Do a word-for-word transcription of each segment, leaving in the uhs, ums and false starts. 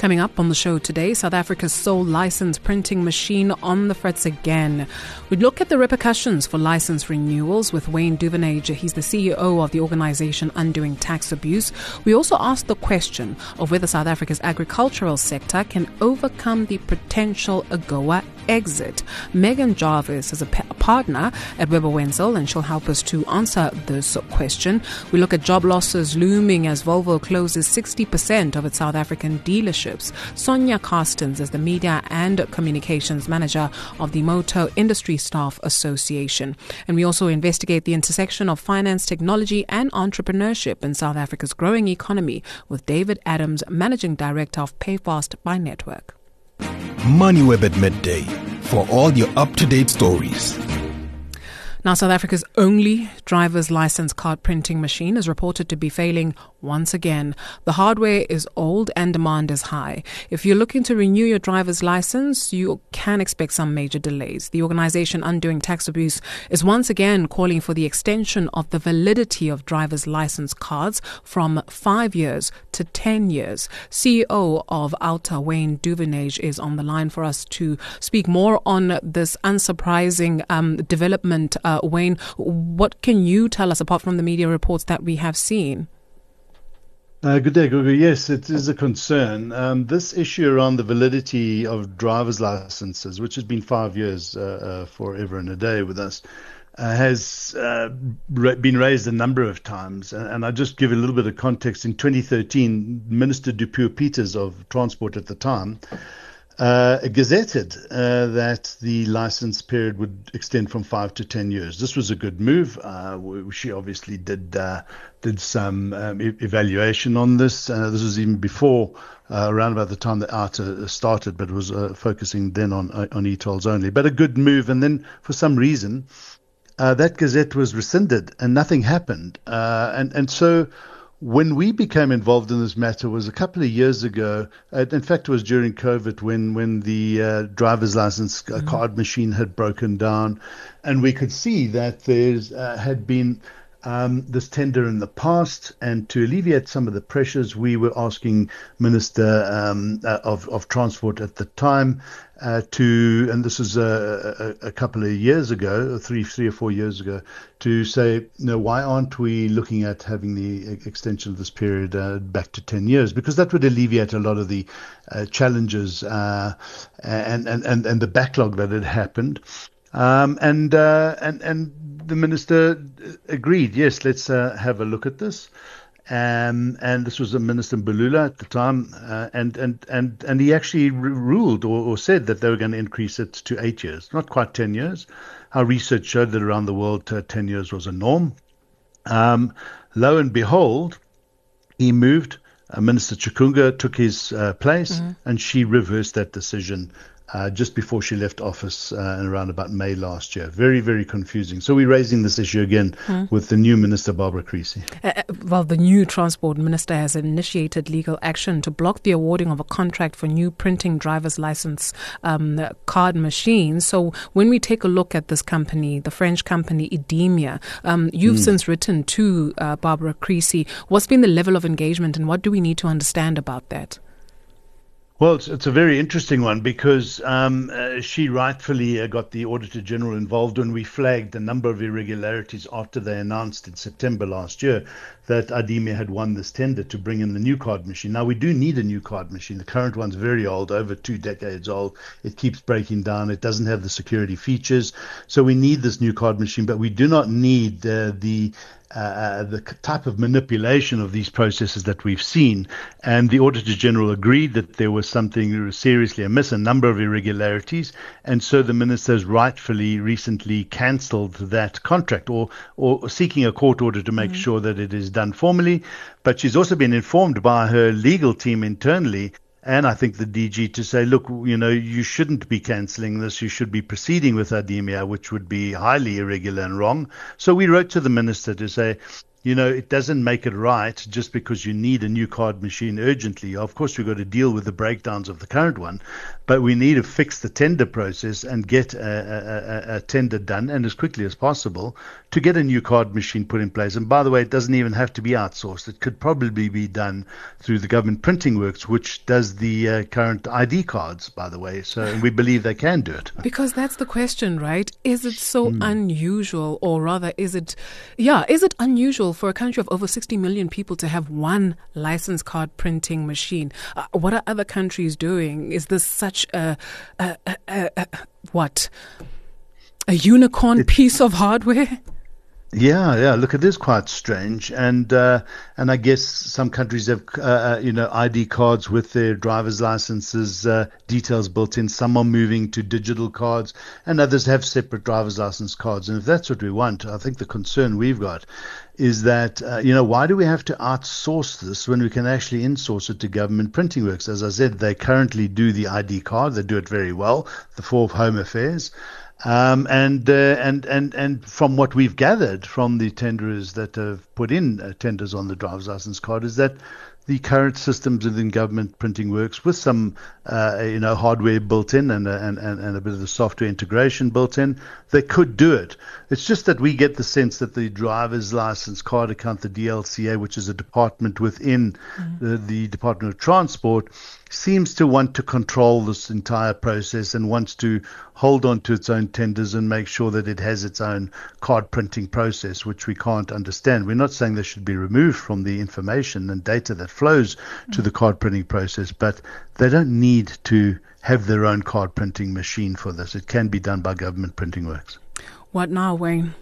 Coming up on the show today, South Africa's sole licensed printing machine on the fritz again. We look at the repercussions for license renewals with Wayne Duvenage. He's the C E O of the organization Undoing Tax Abuse. We also ask the question of whether South Africa's agricultural sector can overcome the potential AGOA exit. Megan Jarvis is a p- partner at Webber Wentzel, and she'll help us to answer this question. We look at job losses looming as Volvo closes sixty percent of its South African dealerships. Sonia Carstens is the Media and Communications Manager of the Motor Industry Staff Association. And we also investigate the intersection of finance, technology and entrepreneurship in South Africa's growing economy with David Adams, Managing Director of Payfast by Network. MoneyWeb at midday for all your up-to-date stories. Now, South Africa's only driver's license card printing machine is reported to be failing once again. The hardware is old and demand is high. If you're looking to renew your driver's license, you can expect some major delays. The organization Undoing Tax Abuse is once again calling for the extension of the validity of driver's license cards from five years to ten years. C E O of Alta, Wayne Duvenage, is on the line for us to speak more on this unsurprising um, development. Uh, Wayne, what can you tell us apart from the media reports that we have seen? Uh, good day, Gugu. Yes, it is a concern. Um, this issue around the validity of driver's licenses, which has been five years uh, uh, forever and a day with us, uh, has uh, ra- been raised a number of times. And, and I'll just give a little bit of context. In twenty thirteen, Minister Dupuy Peters of Transport at the time Uh, gazetted uh, that the license period would extend from five to ten years. This was a good move. Uh, she obviously did uh, did some um, e- evaluation on this. Uh, this was even before, uh, around about the time that ARTA started, but it was uh, focusing then on on e-tolls only. But a good move. And then for some reason, uh, that gazette was rescinded and nothing happened. Uh, and and so. When we became involved in this matter was a couple of years ago. Uh, in fact, it was during COVID when, when the uh, driver's license uh, mm-hmm. card machine had broken down. And we could see that there uh, had been um, this tender in the past. And to alleviate some of the pressures, we were asking Minister um, uh, of, of Transport at the time uh, to, and this was a, a, a couple of years ago, three, three or four years ago, to say, no, why aren't we looking at having the extension of this period uh, back to ten years? Because that would alleviate a lot of the uh, challenges uh, and, and, and, and the backlog that had happened. Um, and, uh, and, and the minister agreed, yes, let's uh, have a look at this. Um, and this was a Minister Mbulula at the time, uh, and, and, and, and he actually r- ruled or, or said that they were going to increase it to eight years, not quite ten years. Our research showed that around the world, uh, ten years was a norm. Um, lo and behold, he moved. Uh, Minister Chikunga took his uh, place, mm-hmm. and she reversed that decision uh, just before she left office uh, in around about May last year. Very, very confusing. So we're raising this issue again mm. with the new Minister, Barbara Creecy. Uh, well, the new Transport Minister has initiated legal action to block the awarding of a contract for new printing driver's license um, card machines. So when we take a look at this company, the French company Idemia, um, you've mm. since written to uh, Barbara Creecy. What's been the level of engagement and what do we need to understand about that? Well, it's, it's a very interesting one because um, uh, she rightfully uh, got the Auditor General involved when we flagged a number of irregularities after they announced in September last year that Idemia had won this tender to bring in the new card machine. Now, we do need a new card machine. The current one's very old, over two decades old. It keeps breaking down. It doesn't have the security features. So we need this new card machine, but we do not need uh, the Uh, the type of manipulation of these processes that we've seen. And the Auditor General agreed that there was something seriously amiss, a number of irregularities. And so the ministers rightfully recently cancelled that contract or, or seeking a court order to make mm-hmm. sure that it is done formally. But she's also been informed by her legal team internally and I think the D G to say, look, you know, you shouldn't be cancelling this. You should be proceeding with Idemia, which would be highly irregular and wrong. So we wrote to the minister to say, you know, it doesn't make it right just because you need a new card machine urgently. Of course, we've got to deal with the breakdowns of the current one, but we need to fix the tender process and get a, a, a tender done and as quickly as possible to get a new card machine put in place. And by the way, it doesn't even have to be outsourced. It could probably be done through the government printing works, which does the uh, current I D cards, by the way. So we believe they can do it. Because that's the question, right? Is it so mm. unusual, or rather, is it, yeah, is it unusual for a country of over sixty million people to have one license card printing machine? Uh, what are other countries doing? Is this such a, a, a, a, a what, a unicorn it, piece of hardware? Yeah, yeah. Look, it is quite strange, and uh, and I guess some countries have uh, you know I D cards with their driver's licenses uh, details built in. Some are moving to digital cards, and others have separate driver's license cards. And if that's what we want, I think the concern we've got is that uh, you know why do we have to outsource this when we can actually insource it to government printing works? As I said, they currently do the I D card. They do it very well. The Four Home Affairs. Um, and, uh, and and and from what we've gathered from the tenderers that have put in uh, tenders on the driver's license card is that the current systems within government printing works with some uh, you know hardware built in and, and and and a bit of the software integration built in, they could do it. It's just that we get the sense that the driver's license card account, the D L C A, which is a department within mm-hmm. the, the Department of Transport, seems to want to control this entire process and wants to hold on to its own tenders and make sure that it has its own card printing process, which we can't understand. We're not saying they should be removed from the information and data that flows mm-hmm. to the card printing process, but they don't need to have their own card printing machine for this. It can be done by government printing works. What now, Wayne?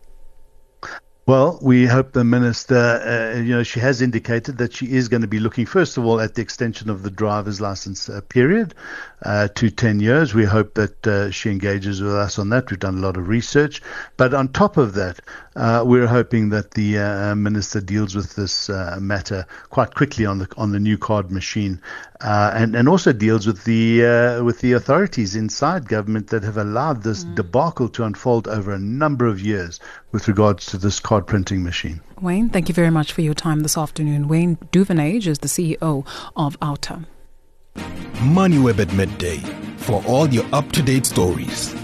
Well, we hope the minister, uh, you know, she has indicated that she is going to be looking, first of all, at the extension of the driver's license uh, period uh, to ten years. We hope that uh, she engages with us on that. We've done a lot of research. But on top of that, uh, we're hoping that the uh, minister deals with this uh, matter quite quickly on the on the new card machine, uh, and and also deals with the uh, with the authorities inside government that have allowed this mm. debacle to unfold over a number of years with regards to this card printing machine. Wayne, thank you very much for your time this afternoon. Wayne Duvenage is the C E O of Outer. MoneyWeb at midday for all your up-to-date stories.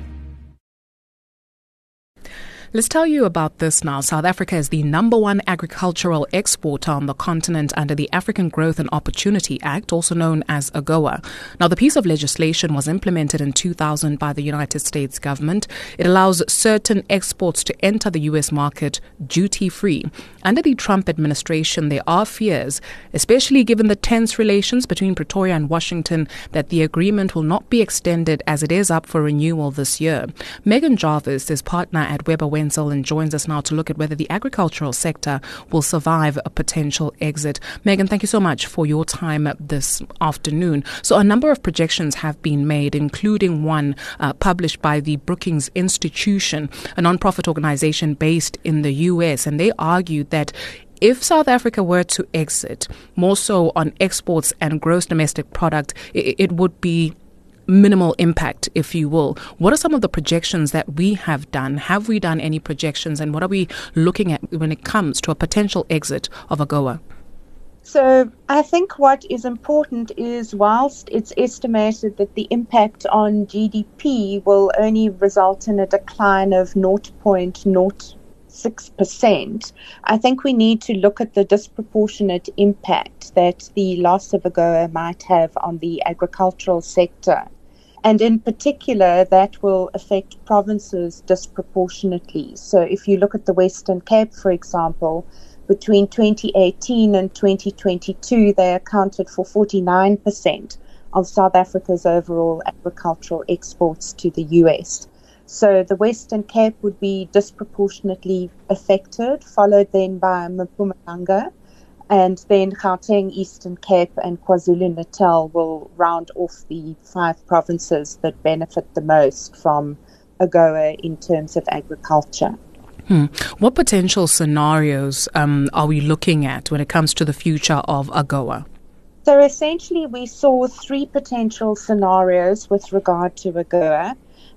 Let's tell you about this now. South Africa is the number one agricultural exporter on the continent under the African Growth and Opportunity Act, also known as AGOA. Now, the piece of legislation was implemented in two thousand by the United States government. It allows certain exports to enter the U S market duty-free. Under the Trump administration, there are fears, especially given the tense relations between Pretoria and Washington, that the agreement will not be extended as it is up for renewal this year. Megan Jarvis is partner at Weber Wenzel and joins us now to look at whether the agricultural sector will survive a potential exit. Megan, thank you so much for your time this afternoon. So a number of projections have been made, including one uh, published by the Brookings Institution, a non-profit organization based in the U S, and they argued that if South Africa were to exit, more so on exports and gross domestic product, it, it would be minimal impact, if you will. What are some of the projections that we have done? Have we done any projections, and what are we looking at when it comes to a potential exit of AGOA? So I think what is important is, whilst it's estimated that the impact on G D P will only result in a decline of zero point zero six percent, I think we need to look at the disproportionate impact that the loss of AGOA might have on the agricultural sector. And in particular, that will affect provinces disproportionately. So if you look at the Western Cape, for example, between twenty eighteen and twenty twenty-two, they accounted for forty-nine percent of South Africa's overall agricultural exports to the U S. So the Western Cape would be disproportionately affected, followed then by Mpumalanga, and then Gauteng, Eastern Cape, and KwaZulu-Natal will round off the five provinces that benefit the most from AGOA in terms of agriculture. Hmm. What potential scenarios um, are we looking at when it comes to the future of AGOA? So essentially we saw three potential scenarios with regard to AGOA.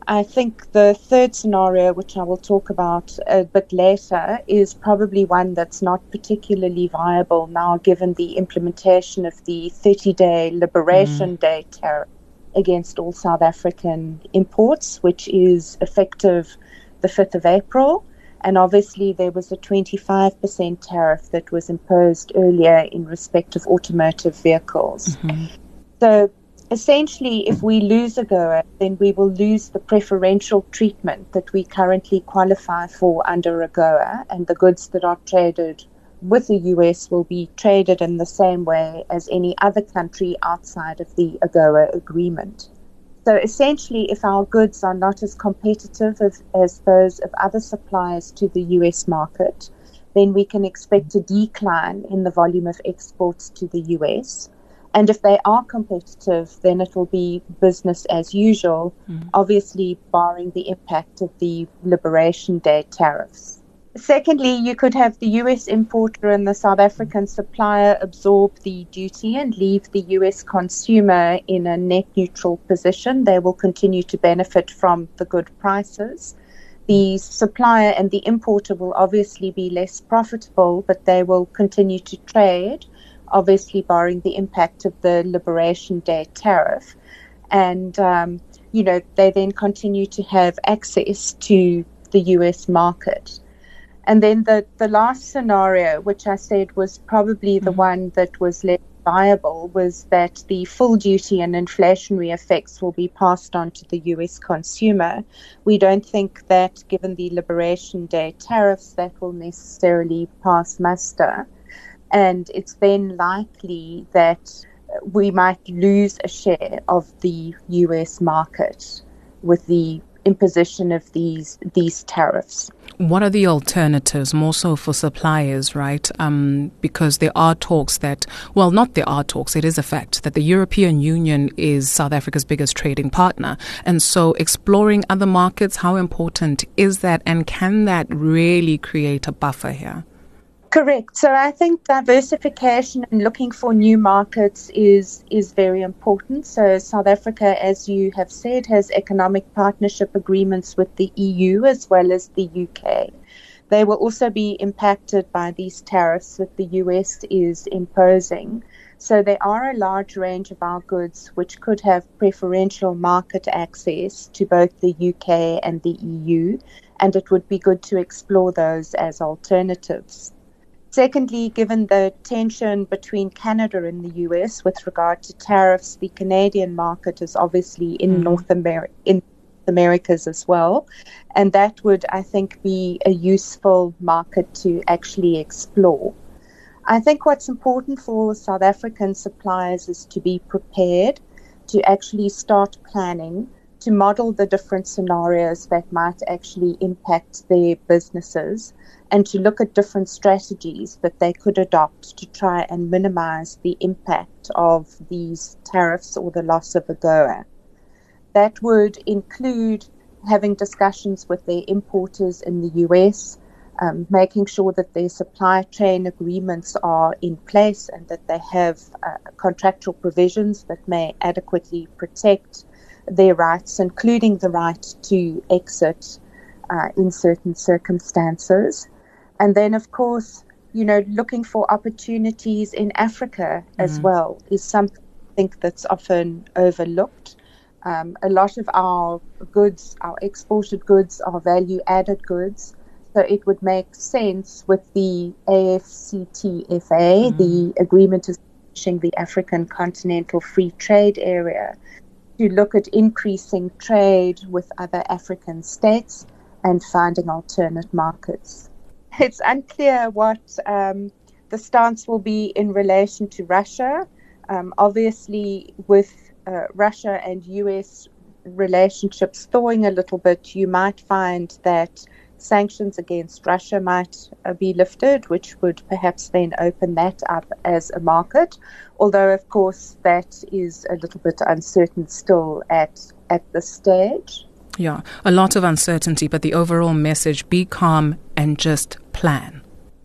I think the third scenario, which I will talk about a bit later, is probably one that's not particularly viable now, given the implementation of the thirty-day Liberation mm. Day tariff against all South African imports, which is effective the fifth of April. And obviously there was a twenty-five percent tariff that was imposed earlier in respect of automotive vehicles. Mm-hmm. So essentially, if we lose AGOA, then we will lose the preferential treatment that we currently qualify for under AGOA, and the goods that are traded with the U S will be traded in the same way as any other country outside of the AGOA agreement. So essentially, if our goods are not as competitive as, as those of other suppliers to the U S market, then we can expect a decline in the volume of exports to the U S. And if they are competitive, then it will be business as usual, mm. obviously barring the impact of the Liberation Day tariffs. Secondly, you could have the U S importer and the South African supplier absorb the duty and leave the U S consumer in a net neutral position. They will continue to benefit from the good prices. The supplier and the importer will obviously be less profitable, but they will continue to trade, obviously barring the impact of the Liberation Day tariff. And, um, you know, they then continue to have access to the U S market. And then the, the last scenario, which I said was probably the mm-hmm. one that was less viable, was that the full duty and inflationary effects will be passed on to the U S consumer. We don't think that, given the Liberation Day tariffs, that will necessarily pass muster. And it's then likely that we might lose a share of the U S market with the imposition of these these tariffs. What are the alternatives, more so for suppliers, right? Um, because there are talks that, well, not there are talks, it is a fact that the European Union is South Africa's biggest trading partner. And so exploring other markets, how important is that? And can that really create a buffer here? Correct. So I think diversification and looking for new markets is is very important. So South Africa, as you have said, has economic partnership agreements with the E U as well as the U K. They will also be impacted by these tariffs that the U S is imposing. So there are a large range of our goods which could have preferential market access to both the U K and the E U, and it would be good to explore those as alternatives. Secondly, given the tension between Canada and the U S with regard to tariffs, the Canadian market is obviously in mm. North America, in the Americas as well. And that would, I think, be a useful market to actually explore. I think what's important for South African suppliers is to be prepared, to actually start planning, to model the different scenarios that might actually impact their businesses, and to look at different strategies that they could adopt to try and minimize the impact of these tariffs or the loss of AGOA. That would include having discussions with their importers in the U S, um, making sure that their supply chain agreements are in place and that they have uh, contractual provisions that may adequately protect their rights, including the right to exit uh, in certain circumstances. And then, of course, you know, looking for opportunities in Africa mm-hmm. as well is something I think that's often overlooked. Um, a lot of our goods, our exported goods, are value-added goods. So it would make sense with the A F C T F A, mm-hmm. the agreement establishing the African Continental Free Trade Area, to look at increasing trade with other African states and finding alternate markets. It's unclear what um, the stance will be in relation to Russia. Um, obviously, with uh, Russia and U S relationships thawing a little bit, you might find that sanctions against Russia might uh, be lifted, which would perhaps then open that up as a market. Although, of course, that is a little bit uncertain still at, at this stage. Yeah, a lot of uncertainty, but the overall message, be calm and just plan.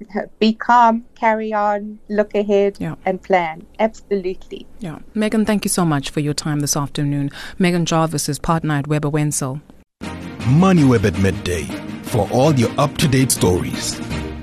Be calm, carry on, look ahead yeah. and plan. Absolutely. Yeah. Megan, thank you so much for your time this afternoon. Megan Jarvis is partner at Webber Wentzel. MoneyWeb at midday for all your up-to-date stories.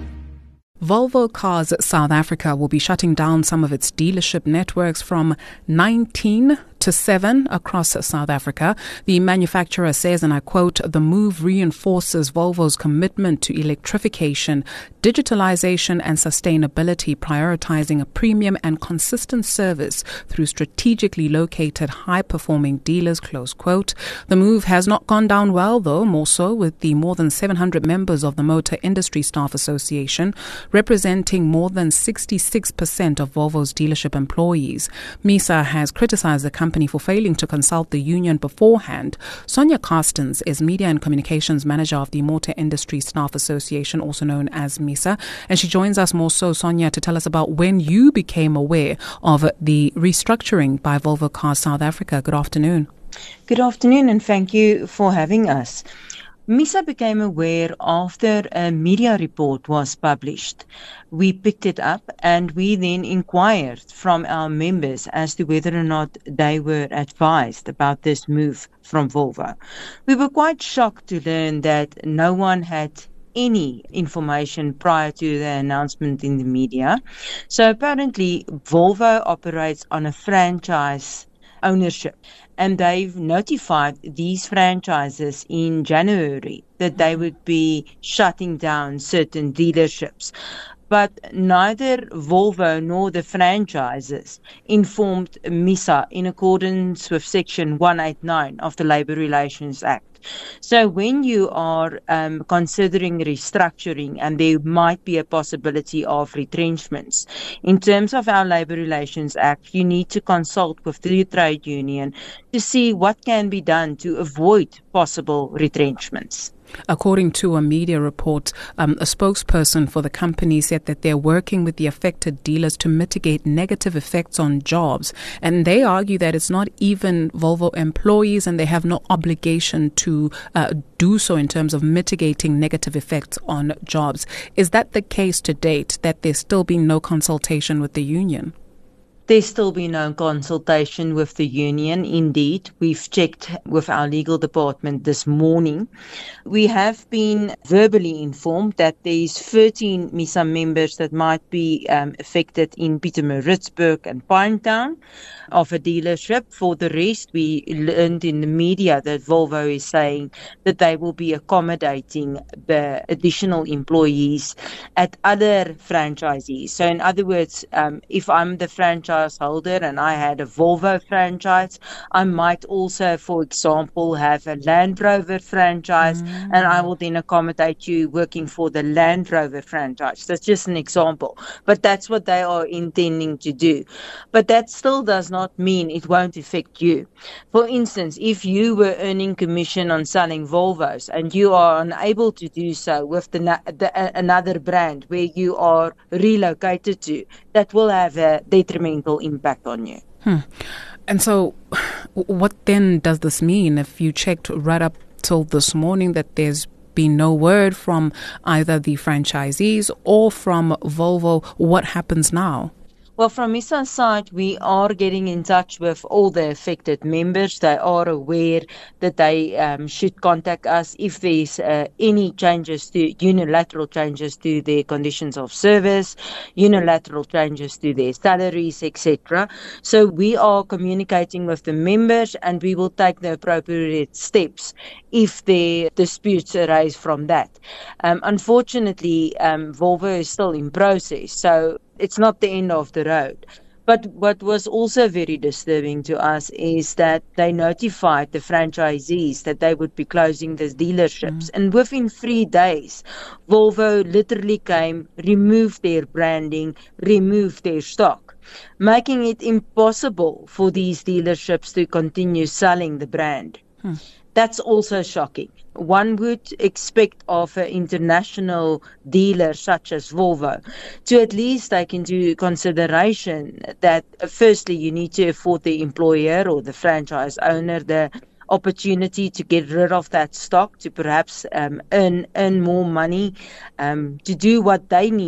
Volvo Cars South Africa will be shutting down some of its dealership networks from nineteen to seven across South Africa. The manufacturer says, and I quote, "The move reinforces Volvo's commitment to electrification, digitalization and sustainability, prioritizing a premium and consistent service through strategically located high-performing dealers," close quote. The move has not gone down well, though, more so with the more than seven hundred members of the Motor Industry Staff Association, representing more than sixty-six percent of Volvo's dealership employees. MISA has criticized the company for failing to consult the union beforehand. Sonia Carstens is Media and Communications Manager of the Motor Industry Staff Association, also known as MISA, and she joins us more so, Sonia, to tell us about when you became aware of the restructuring by Volvo Cars South Africa. Good afternoon. Good afternoon, and thank you for having us. MISA became aware after a media report was published. We picked it up and we then inquired from our members as to whether or not they were advised about this move from Volvo. We were quite shocked to learn that no one had any information prior to the announcement in the media. So apparently Volvo operates on a franchise ownership, and they've notified these franchises in January that they would be shutting down certain dealerships. But neither Volvo nor the franchises informed MISA in accordance with Section one eighty-nine of the Labour Relations Act. So when you are um, considering restructuring and there might be a possibility of retrenchments, in terms of our Labour Relations Act, you need to consult with the trade union to see what can be done to avoid possible retrenchments. According to a media report, um, a spokesperson for the company said that they're working with the affected dealers to mitigate negative effects on jobs. And they argue that it's not even Volvo employees and they have no obligation to uh, do so in terms of mitigating negative effects on jobs. Is that the case to date, that there's still been no consultation with the union? There's still been no consultation with the union. Indeed, we've checked with our legal department this morning. We have been verbally informed that there's thirteen MISA members that might be um, affected in Pietermaritzburg and Pinetown of a dealership. For the rest, we learned in the media that Volvo is saying that they will be accommodating the additional employees at other franchisees. So in other words, um, if I'm the franchise holder and I had a Volvo franchise, I might also, for example, have a Land Rover franchise, mm. and I will then accommodate you working for the Land Rover franchise. That's just an example, but that's what they are intending to do. But that still does not mean it won't affect you. For instance, if you were earning commission on selling Volvos and you are unable to do so with the, the, another brand where you are relocated to, that will have a detrimental impact on you. Hmm. And so what then does this mean? If you checked right up till this morning that there's been no word from either the franchisees or from Volvo, what happens now? Well, from MISA's side, we are getting in touch with all the affected members. They are aware that they um, should contact us if there's uh, any changes to unilateral changes to their conditions of service, unilateral changes to their salaries, et cetera. So we are communicating with the members, and we will take the appropriate steps if there disputes arise from that. Um, unfortunately, um, Volvo is still in process, so it's not the end of the road. But what was also very disturbing to us is that they notified the franchisees that they would be closing the dealerships. Mm. And within three days, Volvo literally came, removed their branding, removed their stock, making it impossible for these dealerships to continue selling the brand. Hmm. That's also shocking. One would expect of an international dealer such as Volvo to at least take into consideration that uh, firstly you need to afford the employer or the franchise owner the opportunity to get rid of that stock, to perhaps um, earn earn more money, um, to do what they need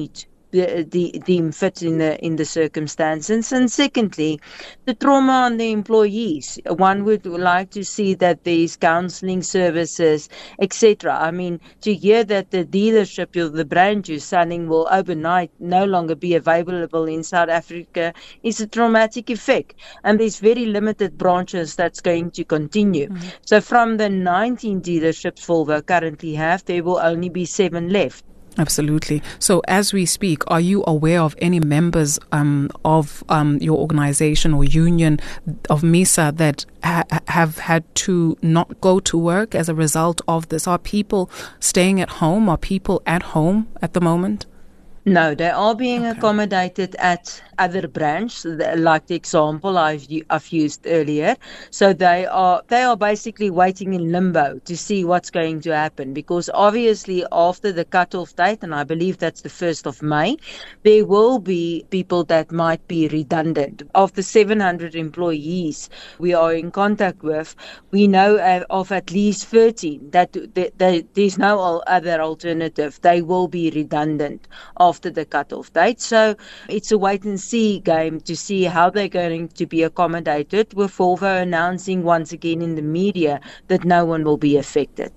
de- de- deem fit in the in the circumstances. And secondly, the trauma on the employees. One would like to see that there's counselling services, et cetera. I mean, to hear that the dealership or the brand you're selling will overnight no longer be available in South Africa is a traumatic effect. And there's very limited branches that's going to continue. Mm-hmm. So from the nineteen dealerships Volvo currently have, there will only be seven left. Absolutely. So as we speak, are you aware of any members um, of um, your organization or union of MISA that ha- have had to not go to work as a result of this? Are people staying at home? Are people at home at the moment? No, they are being Okay. accommodated at other branches, like the example I've I've used earlier. So they are they are basically waiting in limbo to see what's going to happen, because obviously after the cutoff date, and I believe that's the first of May, there will be people that might be redundant. Of the seven hundred employees we are in contact with, we know of at least thirteen that they, they, there's no other alternative. They will be redundant after the cutoff date. So it's a wait and see game to see how they're going to be accommodated, with Volvo announcing once again in the media that no one will be affected.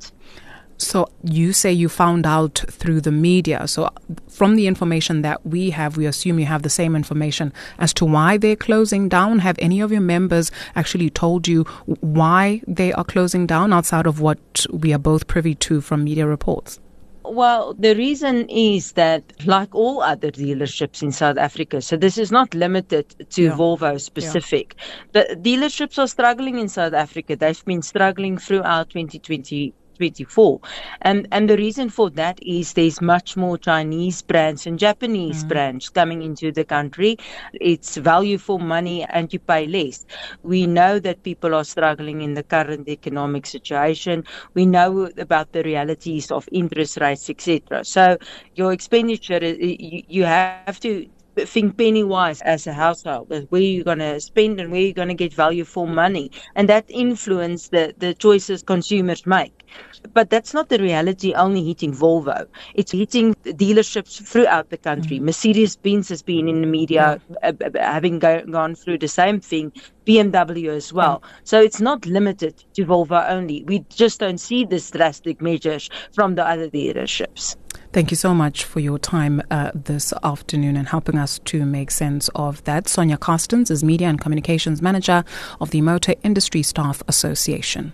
So you say you found out through the media. So from the information that we have, we assume you have the same information as to why they're closing down. Have any of your members actually told you why they are closing down outside of what we are both privy to from media reports? Well, the reason is that, like all other dealerships in South Africa, so this is not limited to Yeah. Volvo specific. Yeah. The dealerships are struggling in South Africa. They've been struggling throughout twenty twenty. twenty-four. And and the reason for that is there's much more Chinese brands and Japanese mm. brands coming into the country. It's value for money and you pay less. We know that people are struggling in the current economic situation. We know about the realities of interest rates, et cetera. So your expenditure, you, you have to think penny wise as a household, where you're going to spend and where you're going to get value for money. And that influences the, the choices consumers make. But that's not the reality only hitting Volvo. It's hitting dealerships throughout the country. Mm-hmm. Mercedes-Benz has been in the media, yeah. uh, having go, gone through the same thing. B M W as well. Yeah. So it's not limited to Volvo only. We just don't see this drastic measures from the other dealerships. Thank you so much for your time uh, this afternoon and helping us to make sense of that. Sonia Carstens is Media and Communications Manager of the Motor Industry Staff Association.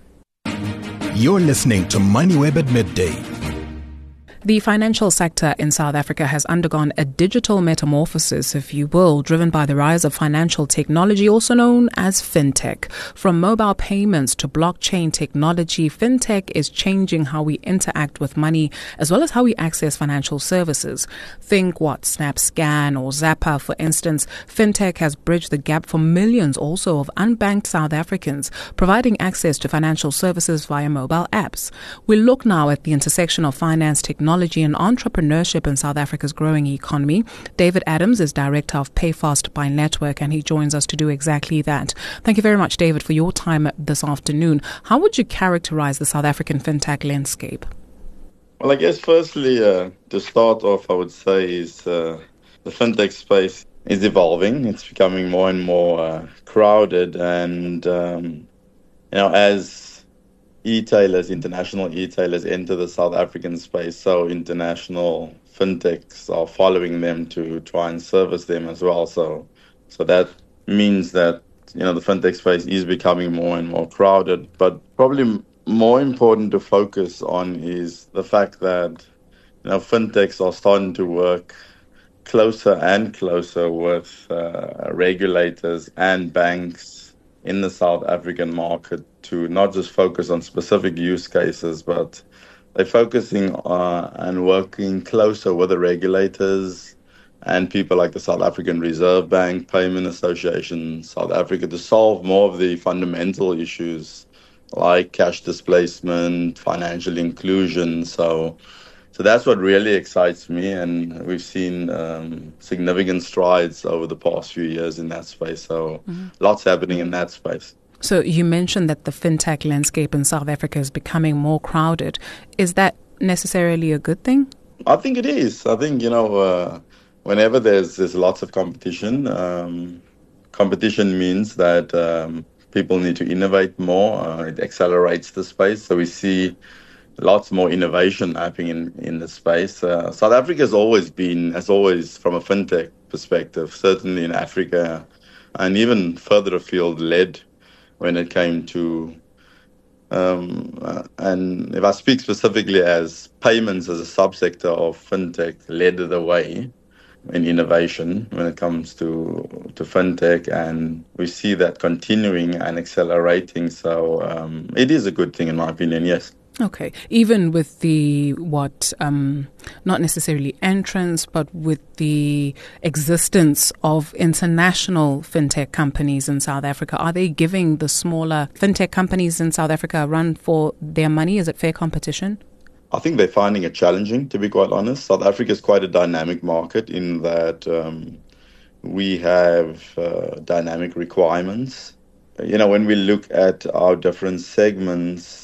You're listening to MoneyWeb at midday. The financial sector in South Africa has undergone a digital metamorphosis, if you will, driven by the rise of financial technology, also known as fintech. From mobile payments to blockchain technology, fintech is changing how we interact with money as well as how we access financial services. Think what, SnapScan or Zappa, for instance. Fintech has bridged the gap for millions also of unbanked South Africans, providing access to financial services via mobile apps. We look now at the intersection of finance technology and entrepreneurship in South Africa's growing economy. David Adams is director of PayFast by Network, and he joins us to do exactly that. Thank you very much, David, for your time this afternoon. How would you characterize the South African fintech landscape? Well, I guess firstly, uh, to start off, I would say is uh, the fintech space is evolving. It's becoming more and more uh, crowded, and um, you know, as e-tailers, international e-tailers enter the South African space, so international fintechs are following them to try and service them as well. So so that means that, you know, the fintech space is becoming more and more crowded. But probably more important to focus on is the fact that, you know, fintechs are starting to work closer and closer with uh, regulators and banks in the South African market to not just focus on specific use cases, but they're focusing on and working closer with the regulators and people like the South African Reserve Bank, Payment Association, South Africa, to solve more of the fundamental issues like cash displacement, financial inclusion. So So that's what really excites me, and we've seen um, significant strides over the past few years in that space. So mm-hmm. lots happening in that space. So you mentioned that the fintech landscape in South Africa is becoming more crowded. Is that necessarily a good thing? I think it is. I think, you know, uh, whenever there's there's lots of competition, um, competition means that um, people need to innovate more. Uh, it accelerates the space. So we see lots more innovation happening in, in the space. Uh, South Africa has always been, has always, from a fintech perspective, certainly in Africa and even further afield, led when it came to, um, uh, and if I speak specifically as payments as a subsector of fintech, led the way in innovation when it comes to to fintech, and we see that continuing and accelerating. So um, it is a good thing, in my opinion, yes. Okay. Even with the, what, um, not necessarily entrance, but with the existence of international fintech companies in South Africa, are they giving the smaller fintech companies in South Africa a run for their money? Is it fair competition? I think they're finding it challenging, to be quite honest. South Africa is quite a dynamic market in that um, we have uh, dynamic requirements. You know, when we look at our different segments,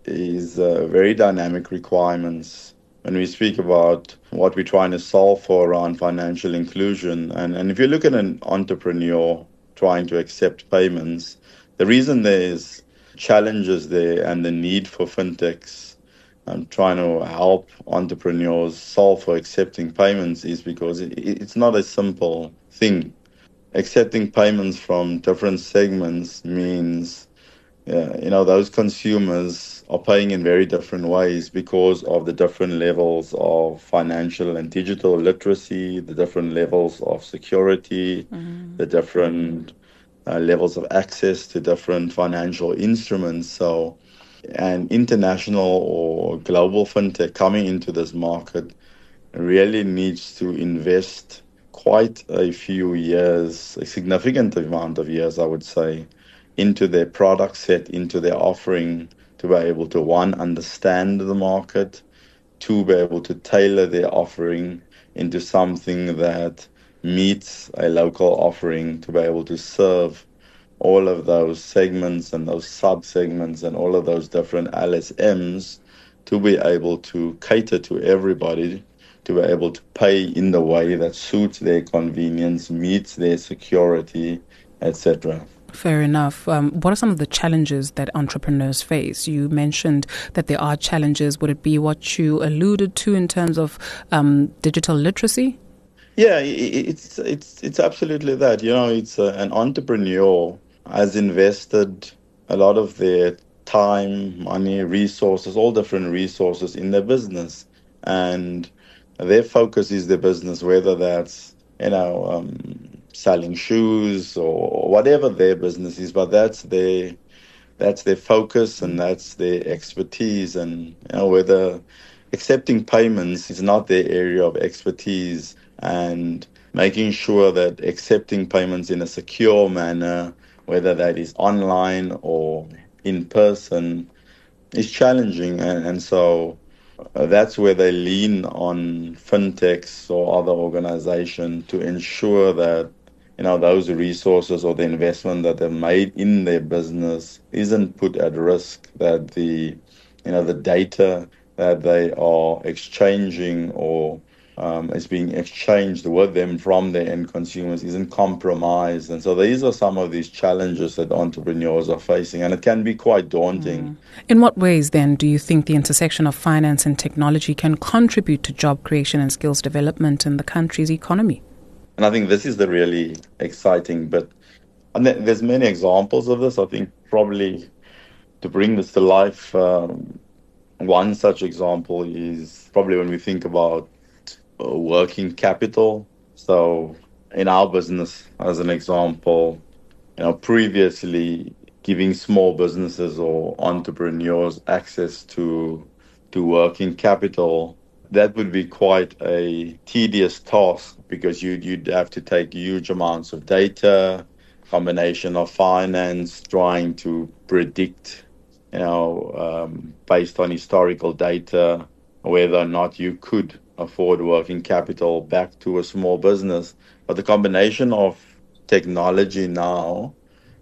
is uh, very dynamic requirements. When we speak about what we're trying to solve for around financial inclusion, and, and if you look at an entrepreneur trying to accept payments, the reason there's challenges there and the need for fintechs um, trying to help entrepreneurs solve for accepting payments is because it, it's not a simple thing. Accepting payments from different segments means Yeah, you know, those consumers are paying in very different ways because of the different levels of financial and digital literacy, the different levels of security, mm. the different uh, levels of access to different financial instruments. So an international or global fintech coming into this market really needs to invest quite a few years, a significant amount of years, I would say, into their product set, into their offering, to be able to, one, understand the market, two, be able to tailor their offering into something that meets a local offering, to be able to serve all of those segments and those sub-segments and all of those different L S Ms, to be able to cater to everybody, to be able to pay in the way that suits their convenience, meets their security, et cetera. Fair enough. Um, what are some of the challenges that entrepreneurs face? You mentioned that there are challenges. Would it be what you alluded to in terms of um, digital literacy? Yeah, it's it's it's absolutely that. You know, it's uh, an entrepreneur has invested a lot of their time, money, resources, all different resources in their business, and their focus is their business, whether that's, you know, um, selling shoes or whatever their business is, but that's their that's their focus and that's their expertise. And you know, whether accepting payments is not their area of expertise, and making sure that accepting payments in a secure manner, whether that is online or in person, is challenging. And, and so uh, that's where they lean on fintechs or other organizations to ensure that, you know, those resources or the investment that they've made in their business isn't put at risk, that the, you know, the data that they are exchanging or um, is being exchanged with them from their end consumers isn't compromised. And so these are some of these challenges that entrepreneurs are facing, and it can be quite daunting. Mm. In what ways, then, do you think the intersection of finance and technology can contribute to job creation and skills development in the country's economy? And I think this is the really exciting bit. And there's many examples of this. I think probably to bring this to life, um, one such example is probably when we think about uh, working capital. So in our business, as an example, you know, previously giving small businesses or entrepreneurs access to to working capital, that would be quite a tedious task, because you'd, you'd have to take huge amounts of data, combination of finance, trying to predict, you know, um, based on historical data, whether or not you could afford working capital back to a small business. But the combination of technology now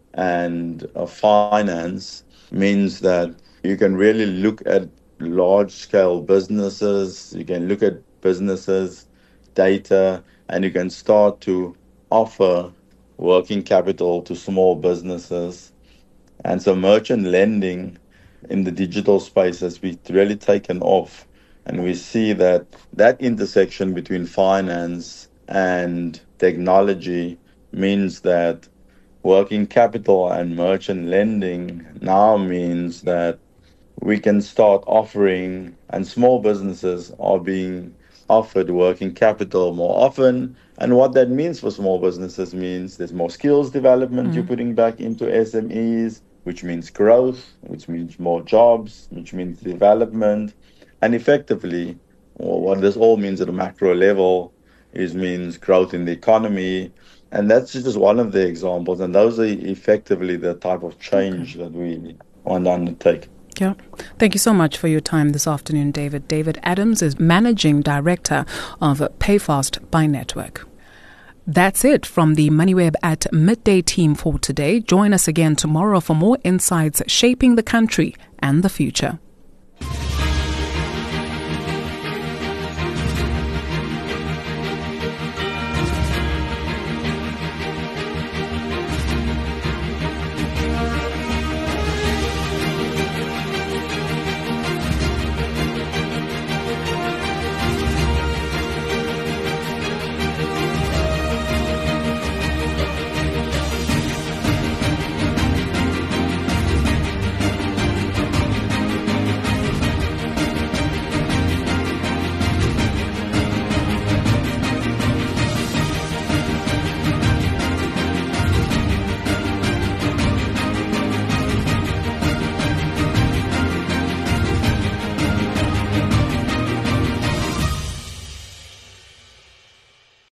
and uh, finance means that you can really look at large-scale businesses. You can look at businesses data, and you can start to offer working capital to small businesses. And so merchant lending in the digital space has been really taken off. And we see that that intersection between finance and technology means that working capital and merchant lending now means that we can start offering, and small businesses are being offered working capital more often. And what that means for small businesses means there's more skills development mm-hmm. you're putting back into S M Es, which means growth, which means more jobs, which means development. And effectively, what this all means at a macro level is means growth in the economy. And that's just one of the examples. And those are effectively the type of change okay. that we want to undertake. Yeah. Thank you so much for your time this afternoon, David. David Adams is Managing Director of PayFast by Network. That's it from the MoneyWeb at Midday team for today. Join us again tomorrow for more insights shaping the country and the future.